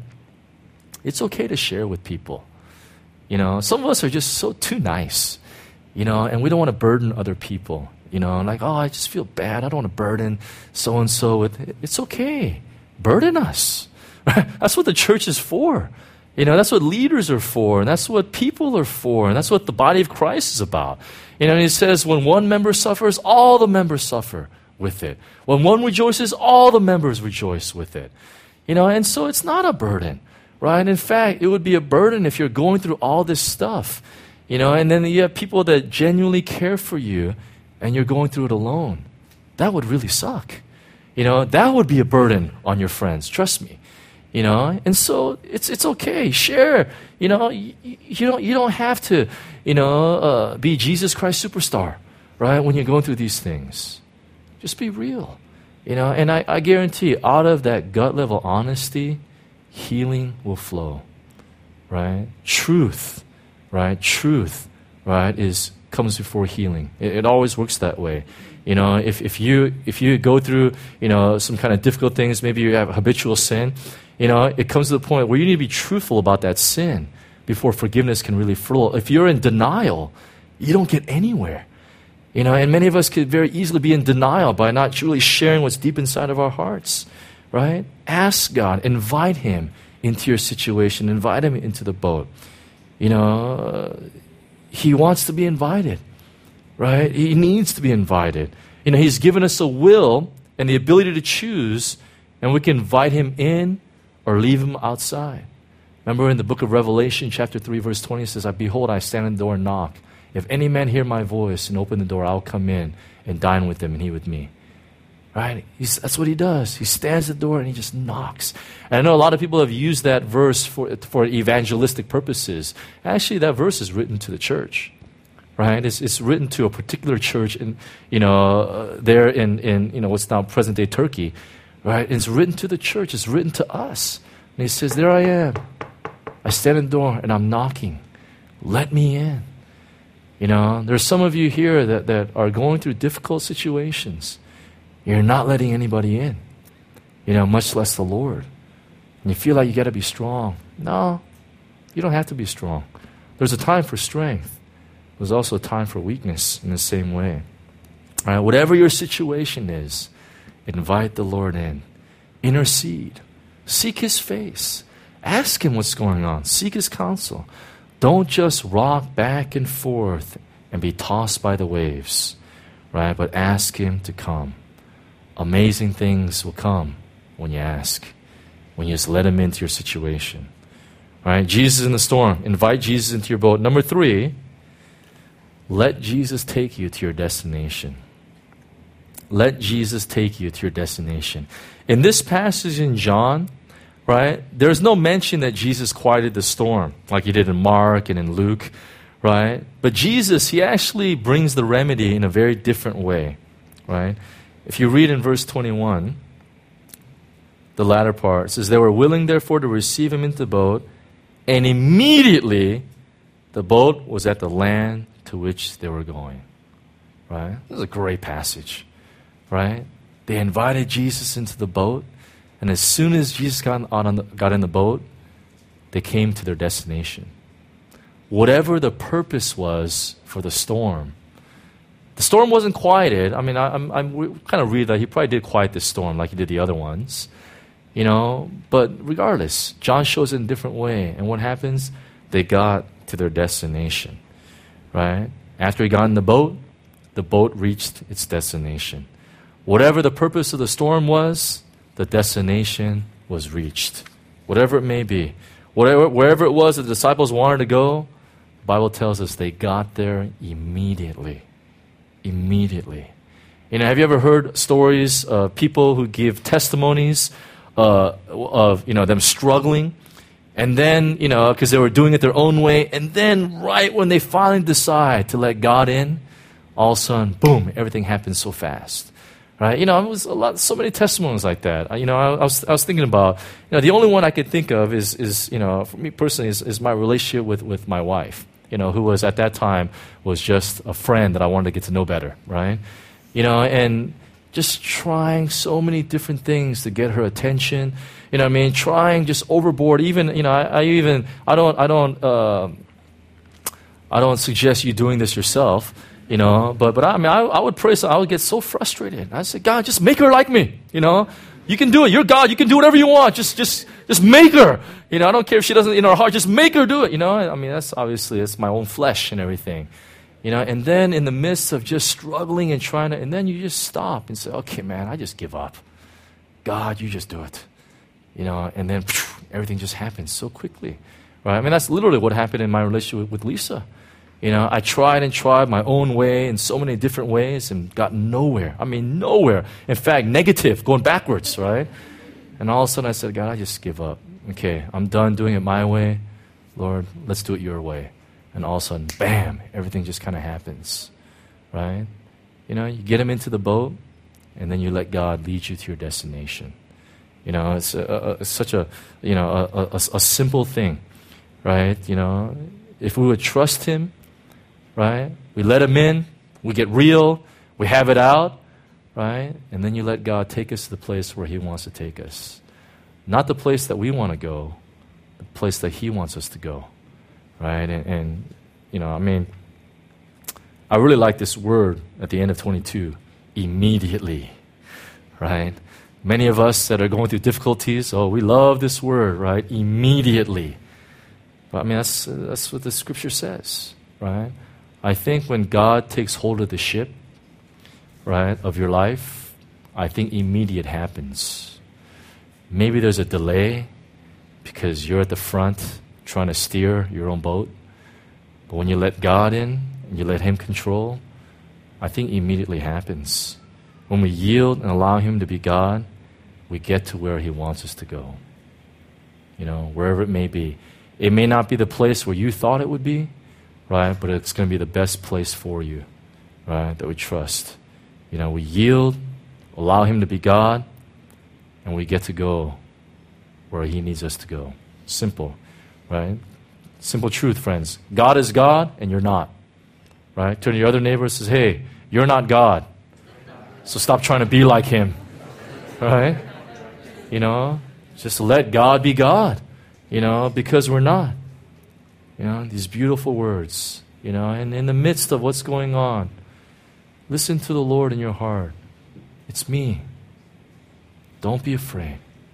It's okay to share with people. You know, some of us are just so too nice. You know, and we don't want to burden other people. You know, like, oh, I just feel bad. I don't want to burden so-and-so with it. It's okay. Burden us. That's what the church is for. You know, that's what leaders are for. And that's what people are for. And that's what the body of Christ is about. You know, and he says, when one member suffers, all the members suffer with it. When one rejoices, all the members rejoice with it. You know, and so it's not a burden, right? In fact, it would be a burden if you're going through all this stuff. You know, and then you have people that genuinely care for you and you're going through it alone. That would really suck. You know, that would be a burden on your friends. Trust me. You know, and so it's it's okay. Share. You know, you, you don't you don't have to, you know, uh, be Jesus Christ superstar, right? When you're going through these things, just be real. You know, and I, I guarantee you, out of that gut level honesty, healing will flow, right? Truth. Right? Truth, right, is comes before healing. It, it always works that way. You know, if, if you if you go through, you know, some kind of difficult things, maybe you have habitual sin, you know, it comes to the point where you need to be truthful about that sin before forgiveness can really flow. If you're in denial, you don't get anywhere. You know, and many of us could very easily be in denial by not truly sharing what's deep inside of our hearts, right? Ask God, invite Him into your situation, invite Him into the boat. You know, uh, He wants to be invited, right? He needs to be invited. You know, He's given us a will and the ability to choose, and we can invite Him in or leave Him outside. Remember in the book of Revelation, chapter three, verse twenty, it says, Behold, I stand at the door and knock. If any man hear my voice and open the door, I'll come in and dine with him and he with me. Right? He's, that's what He does. He stands at the door and He just knocks. And I know a lot of people have used that verse for for evangelistic purposes. Actually, that verse is written to the church, right? It's it's written to a particular church in you know uh, there in in you know what's now present day Turkey, right? And it's written to the church. It's written to us. And He says, "There I am. I stand at the door and I'm knocking. Let me in." You know, there's some of you here that that are going through difficult situations. You're not letting anybody in, you know, much less the Lord. And you feel like you got to be strong. No, you don't have to be strong. There's a time for strength. There's also a time for weakness in the same way. All right, whatever your situation is, invite the Lord in. Intercede. Seek His face. Ask Him what's going on. Seek His counsel. Don't just rock back and forth and be tossed by the waves, right? But ask Him to come. Amazing things will come when you ask, when you just let Him into your situation, right? Jesus in the storm. Invite Jesus into your boat. Number three, let Jesus take you to your destination. Let Jesus take you to your destination. In this passage in John, right, there's no mention that Jesus quieted the storm like He did in Mark and in Luke, right? But Jesus, He actually brings the remedy in a very different way, right? If you read in verse twenty-one, the latter part, it says, they were willing, therefore, to receive Him into the boat, and immediately the boat was at the land to which they were going, right? This is a great passage, right? They invited Jesus into the boat, and as soon as Jesus got, on the, got in the boat, they came to their destination. Whatever the purpose was for the storm, the storm wasn't quieted. I mean, I, I'm, I'm we kind of read that He probably did quiet the storm like He did the other ones, you know. But regardless, John shows it in a different way. And what happens? They got to their destination, right? After He got in the boat, the boat reached its destination. Whatever the purpose of the storm was, the destination was reached. Whatever it may be. Whatever, wherever it was that the disciples wanted to go, the Bible tells us they got there immediately. Immediately. You know, have you ever heard stories of people who give testimonies uh, of, you know, them struggling, and then, you know, because they were doing it their own way, and then right when they finally decide to let God in, all of a sudden, boom, everything happens so fast. Right? You know, it was a lot, so many testimonies like that. You know, I, I was I was thinking about, you know, the only one I could think of is is you know, for me personally, is, is my relationship with, with my wife. You know, who was at that time was just a friend that I wanted to get to know better. Right? You know, and just trying so many different things to get her attention. You know what I mean? Trying just overboard. Even, you know, I, I even I don't I don't uh, I don't suggest you doing this yourself. You know, but but I mean, I, I would pray, so I would get so frustrated. I said, God, just make her like me. You know, you can do it. You're God. You can do whatever you want. Just just just make her. You know, I don't care if she doesn't in her heart. Just make her do it. You know, I mean, that's obviously it's my own flesh and everything. You know, and then in the midst of just struggling and trying to, and then you just stop and say, okay, man, I just give up. God, you just do it. You know, and then phew, everything just happens so quickly, right? I mean, that's literally what happened in my relationship with, with Lisa. You know, I tried and tried my own way in so many different ways and got nowhere. I mean, nowhere. In fact, negative, going backwards, right? And all of a sudden I said, God, I just give up. Okay, I'm done doing it my way. Lord, let's do it your way. And all of a sudden, bam, everything just kind of happens, right? You know, you get him into the boat, and then you let God lead you to your destination. You know, it's a, a, such a, you know, a, a, a simple thing, right? You know, if we would trust him, right? We let him in, we get real, we have it out, right? And then you let God take us to the place where he wants to take us. Not the place that we want to go, the place that he wants us to go, right? And, and you know, I mean, I really like this word at the end of twenty-two, immediately, right? Many of us that are going through difficulties, oh, we love this word, right? Immediately. But I mean, that's, that's what the scripture says, right? I think when God takes hold of the ship, right, of your life, I think immediate happens. Maybe there's a delay because you're at the front trying to steer your own boat. But when you let God in and you let him control, I think immediately happens. When we yield and allow him to be God, we get to where he wants us to go. You know, wherever it may be. It may not be the place where you thought it would be, right? But it's going to be the best place for you, right? That we trust. You know, we yield, allow him to be God, and we get to go where he needs us to go. Simple, right? Simple truth, friends. God is God, and you're not, right? Turn to your other neighbor and says, hey, you're not God. So stop trying to be like him, right? You know, just let God be God, you know, because we're not. You know, these beautiful words, you know, and in the midst of what's going on, listen to the Lord in your heart. It's me. Don't be afraid.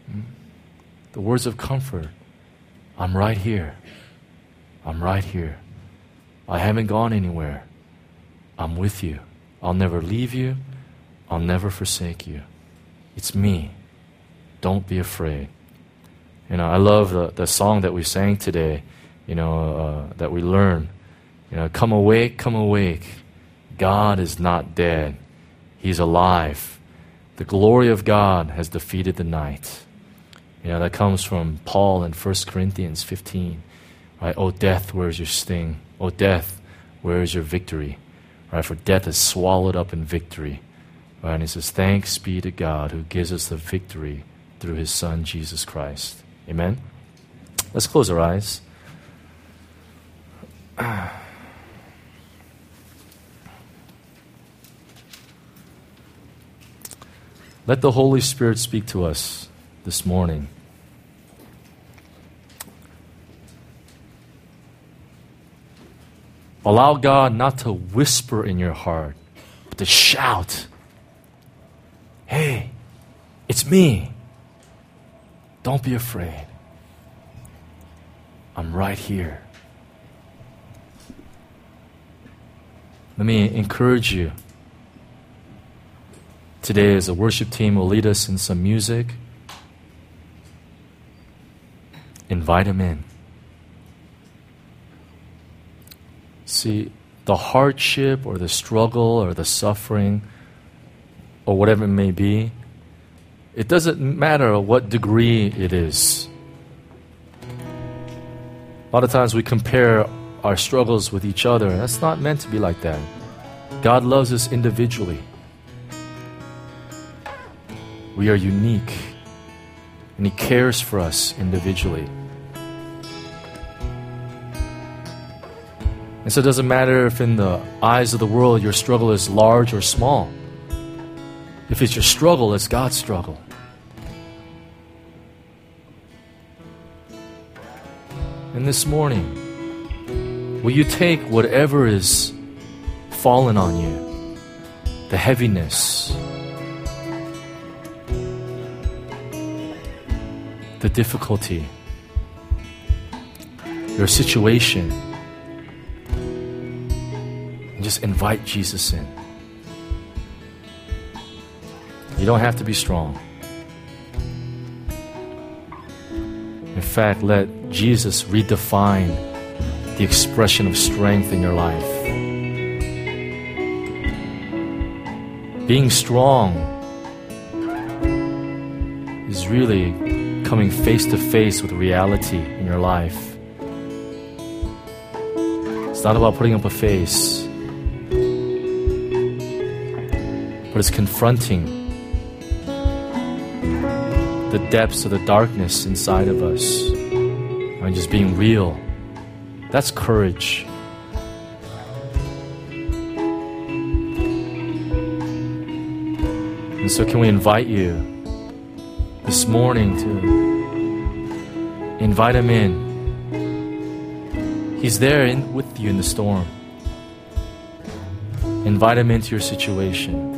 The words of comfort. I'm right here. I'm right here. I haven't gone anywhere. I'm with you. I'll never leave you. I'll never forsake you. It's me. Don't be afraid. You know, I love the, the song that we sang today, you know, uh, that we learned. You know, come awake, come awake. God is not dead. He's alive. The glory of God has defeated the night. You know, that comes from Paul in First Corinthians fifteen. Right? Oh, death, where is your sting? Oh, death, where is your victory? Right? For death is swallowed up in victory. Right? And he says, thanks be to God who gives us the victory through his Son, Jesus Christ. Amen? Let's close our eyes. Let the Holy Spirit speak to us this morning. Allow God not to whisper in your heart, but to shout, hey, it's me. Don't be afraid. I'm right here. Let me encourage you. Today, as the worship team will lead us in some music, invite him in. See, the hardship or the struggle or the suffering or whatever it may be, it doesn't matter what degree it is. A lot of times we compare our struggles with each other. That's not meant to be like that. God loves us individually. We are unique, and he cares for us individually. And so it doesn't matter if in the eyes of the world your struggle is large or small. If it's your struggle, it's God's struggle. And this morning, will you take whatever is fallen on you, the heaviness, the difficulty, your situation, and just invite Jesus in. You don't have to be strong. In fact, let Jesus redefine the expression of strength in your life. Being strong is really coming face to face with reality in your life. It's not about putting up a face, but it's confronting the depths of the darkness inside of us and just being real. That's courage. And so can we invite you this morning to invite him in. He's there in, with you in the storm. Invite him into your situation.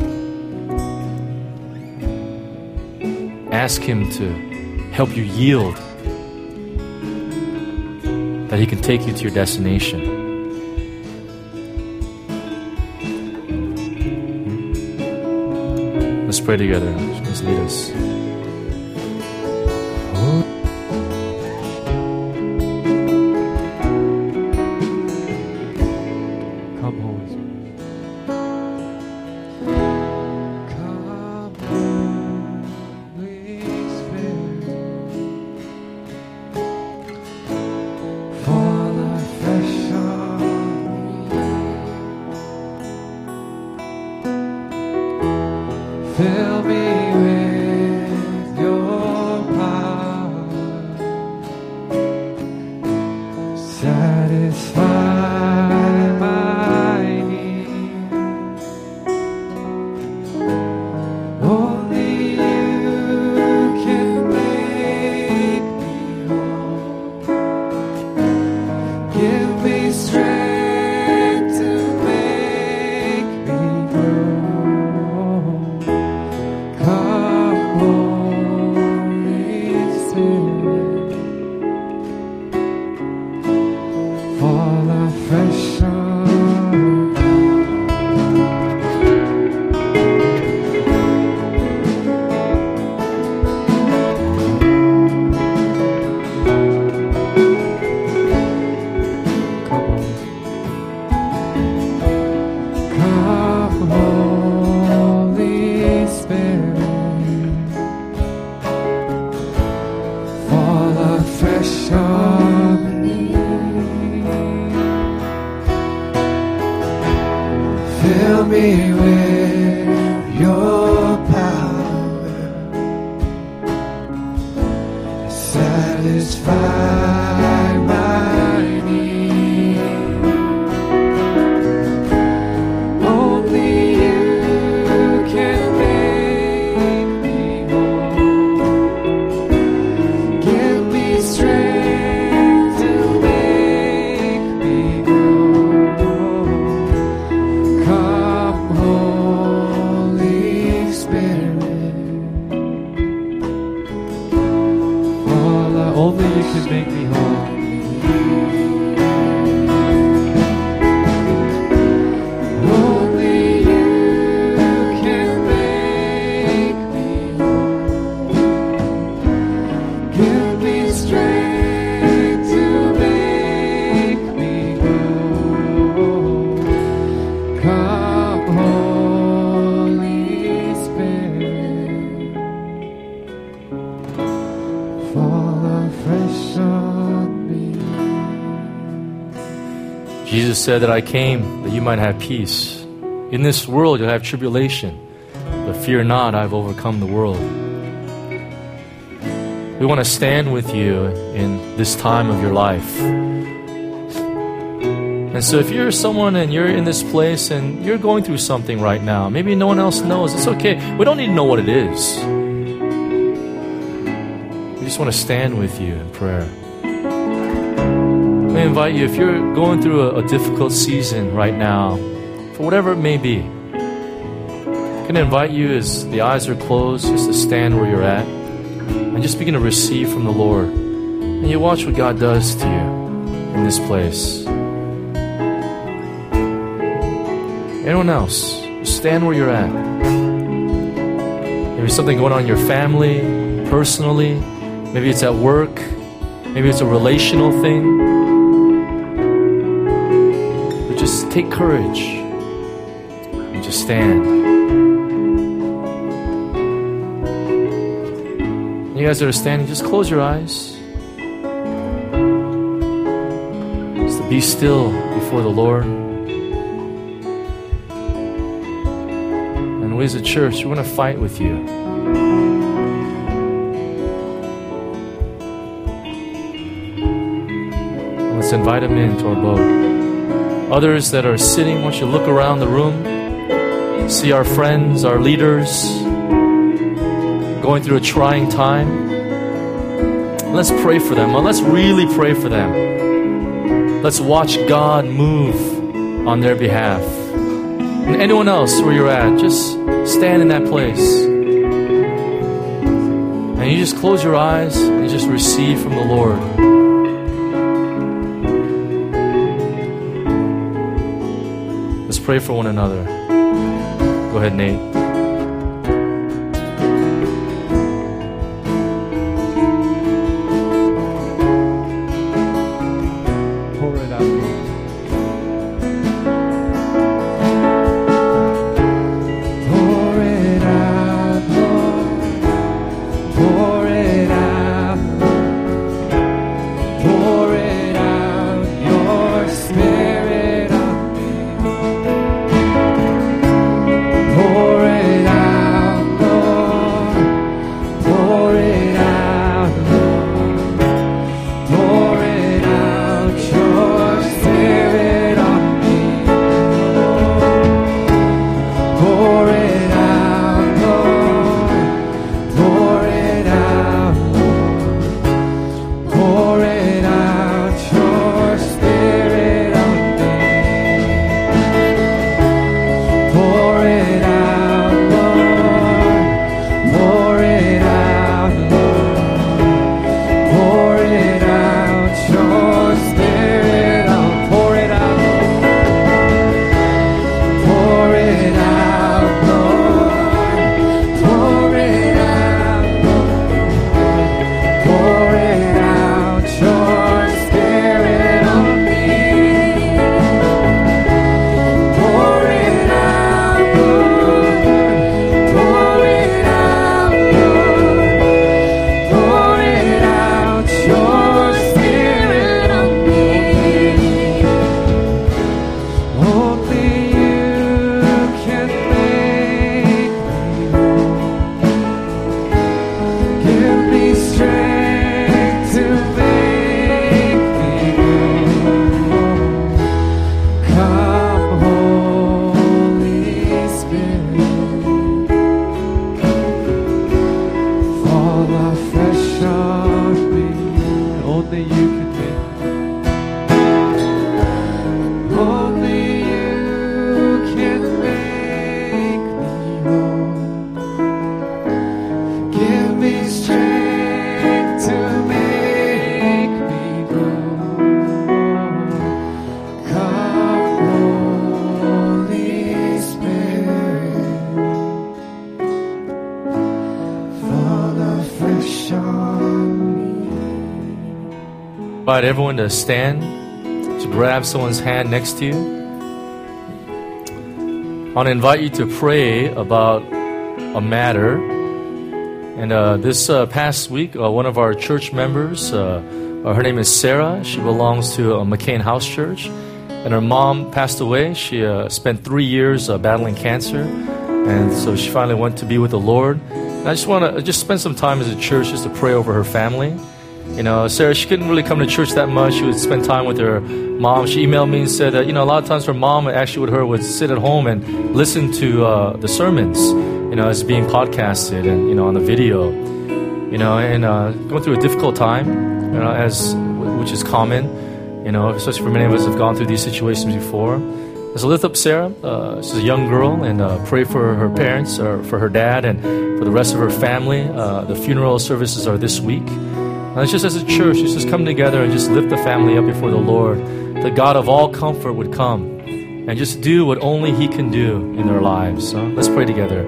Ask him to help you yield, that he can take you to your destination. Let's pray together. Let's lead us. Fill me with your power, satisfy my need. Only you can make me whole. Give me strength to make me grow. Come, Holy Fill me with your power. Satisfy my need. Only you can make me whole. Give me strength to make me grow. Come, Holy Spirit. All I, only you can make me whole. Only you can make me whole. Give me strength to make me grow. Come, Holy Spirit. Fall afresh on me. Jesus said that I came that you might have peace. In this world you'll have tribulation, but fear not, I've overcome the world. We want to stand with you in this time of your life. And so if you're someone and you're in this place and you're going through something right now, maybe no one else knows, it's okay. We don't need to know what it is. We just want to stand with you in prayer. Let me invite you, if you're going through a, a difficult season right now, for whatever it may be, can I invite you as the eyes are closed just to stand where you're at and just begin to receive from the Lord. And you watch what God does to you in this place. Anyone else, just stand where you're at. Maybe something going on in your family, personally. Maybe it's at work. Maybe it's a relational thing. But just take courage and just stand. You guys that are standing, just close your eyes. Just to be still before the Lord. And we as a church, we're going to fight with you. Let's invite them into our boat. Others that are sitting, I want you to look around the room, see our friends, our leaders, going through a trying time. Let's pray for them. Let's really pray for them. Let's watch God move on their behalf. And anyone else where you're at, just stand in that place. And you just close your eyes and you just receive from the Lord. Let's pray for one another. Go ahead, Nate. Pour it out, Lord. Pour it out, Lord. Pour it out, Lord. Pour it out, your Spirit on me. Pour it invite everyone to stand, to grab someone's hand next to you. I want to invite you to pray about a matter. And uh, this uh, past week, uh, one of our church members, uh, uh, her name is Sarah. She belongs to uh, McCain House Church. And her mom passed away. She uh, spent three years uh, battling cancer. And so she finally went to be with the Lord. And I just want to just spend some time as a church just to pray over her family. You know, Sarah, she couldn't really come to church that much. She would spend time with her mom. She emailed me and said that, you know, a lot of times her mom, actually with her, would sit at home and listen to uh, the sermons, you know, as being podcasted and, you know, on the video, you know, and uh, going through a difficult time, you know, as which is common, you know, especially for many of us who have gone through these situations before. So lift up Sarah. Uh, she's a young girl, and uh, pray for her parents, or for her dad, and for the rest of her family. Uh, the funeral services are this week. And it's just as a church, let's just come together and just lift the family up before the Lord. The God of all comfort would come and just do what only He can do in their lives. So let's pray together.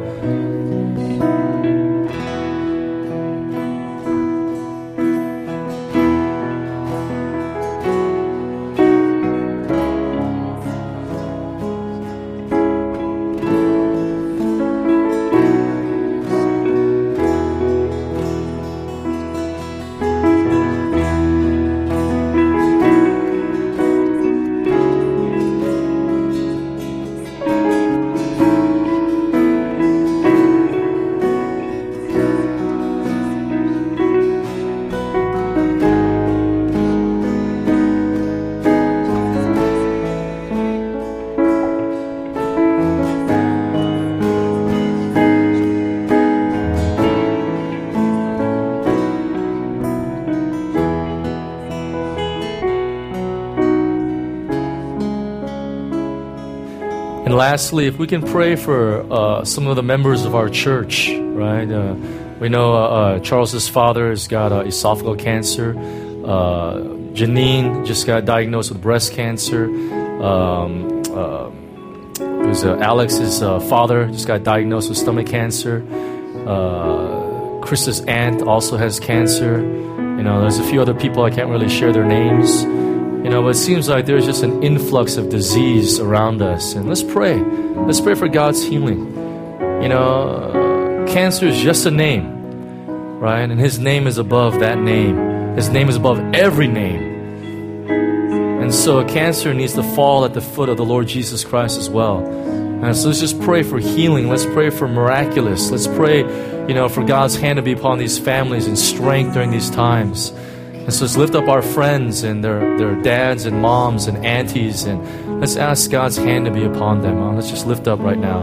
And lastly, if we can pray for uh, some of the members of our church, right? Uh, we know uh, uh, Charles's father has got uh, esophageal cancer. Uh, Janine just got diagnosed with breast cancer. Um, uh, it was uh, Alex's uh, father just got diagnosed with stomach cancer. Uh, Chris's aunt also has cancer. You know, there's a few other people, I can't really share their names. You know, but it seems like there's just an influx of disease around us. And let's pray. Let's pray for God's healing. You know, uh, cancer is just a name, right? And His name is above that name. His name is above every name. And so cancer needs to fall at the foot of the Lord Jesus Christ as well. And so let's just pray for healing. Let's pray for miraculous. Let's pray, you know, for God's hand to be upon these families and strength during these times. And so let's lift up our friends and their, their dads and moms and aunties, and let's ask God's hand to be upon them. Uh, let's just lift up right now.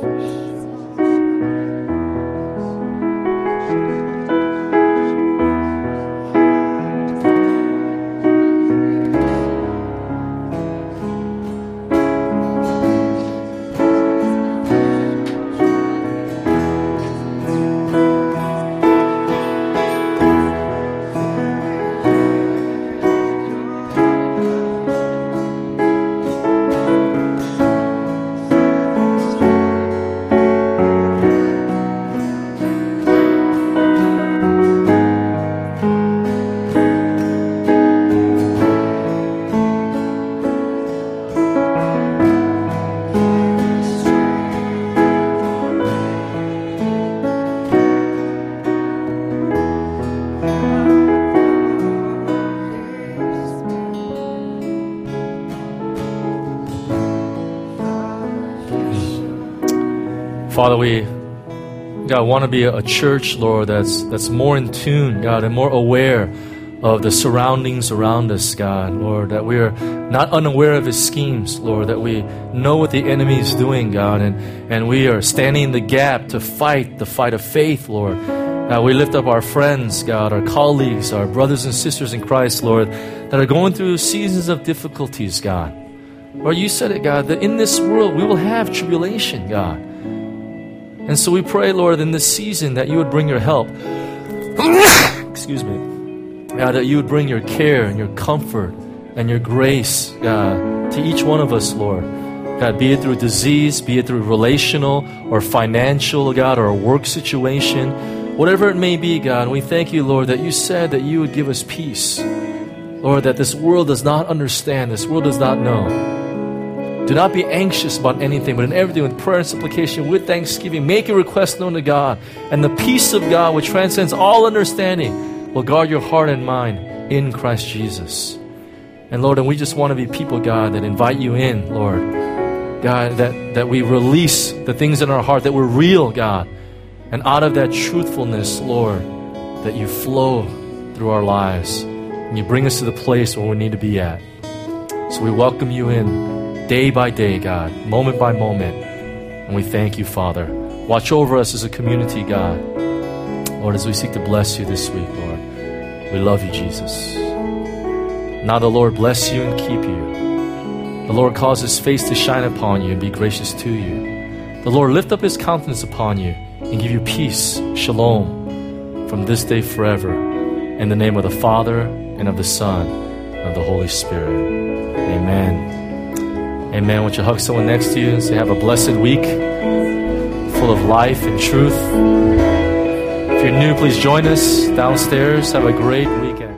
Father, we, God, want to be a church, Lord, that's that's more in tune, God, and more aware of the surroundings around us, God, Lord, that we are not unaware of His schemes, Lord, that we know what the enemy is doing, God, and, and we are standing in the gap to fight the fight of faith, Lord. God, we lift up our friends, God, our colleagues, our brothers and sisters in Christ, Lord, that are going through seasons of difficulties, God. Lord, you said it, God, that in this world we will have tribulation, God. And so we pray, Lord, in this season that you would bring your help. Excuse me. God, that you would bring your care and your comfort and your grace, God, to each one of us, Lord. God, be it through disease, be it through relational or financial, God, or a work situation, whatever it may be, God, we thank you, Lord, that you said that you would give us peace. Lord, that this world does not understand, this world does not know. Do not be anxious about anything, but in everything with prayer and supplication, with thanksgiving, make your request known to God. And the peace of God, which transcends all understanding, will guard your heart and mind in Christ Jesus. And Lord, and we just want to be people, God, that invite you in, Lord. God, that, that we release the things in our heart that were real, God. And out of that truthfulness, Lord, that you flow through our lives. And you bring us to the place where we need to be at. So we welcome you in day by day, God, moment by moment. And we thank you, Father. Watch over us as a community, God. Lord, as we seek to bless you this week, Lord, we love you, Jesus. Now the Lord bless you and keep you. The Lord cause his face to shine upon you and be gracious to you. The Lord lift up his countenance upon you and give you peace, shalom, from this day forever. In the name of the Father, and of the Son, and of the Holy Spirit. Amen. Amen. Won't you hug someone next to you and say, have a blessed week, full of life and truth. If you're new, please join us downstairs. Have a great weekend.